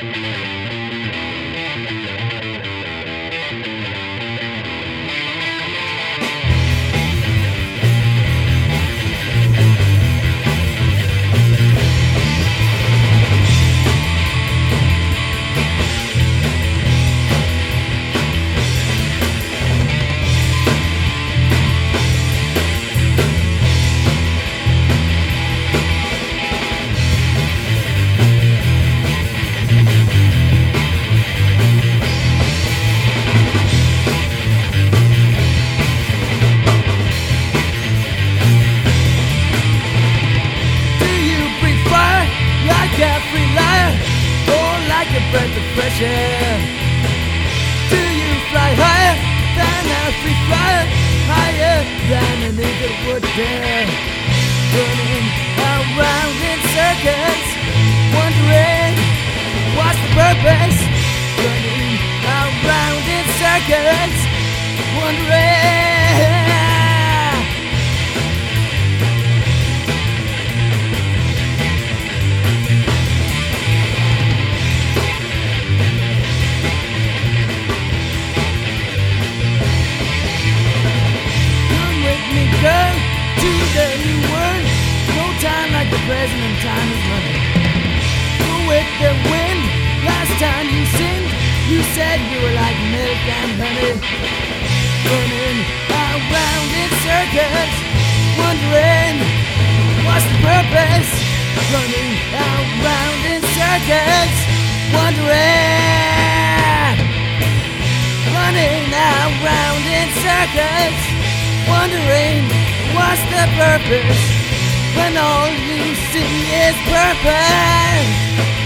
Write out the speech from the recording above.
Breath of fresh air. Do you fly higher than a free flyer, higher than an eagle would dare? Running around in circles, wondering what's the purpose? Running around in circles, wondering. Girl, to the new world. No time like the present, and time is money. Go with the wind. Last time you sinned, you said you were like milk and honey. Running around in circles, wondering what's the purpose. Running around in circles, wondering. Running around in circles, wondering what's the purpose when all you see is purpose.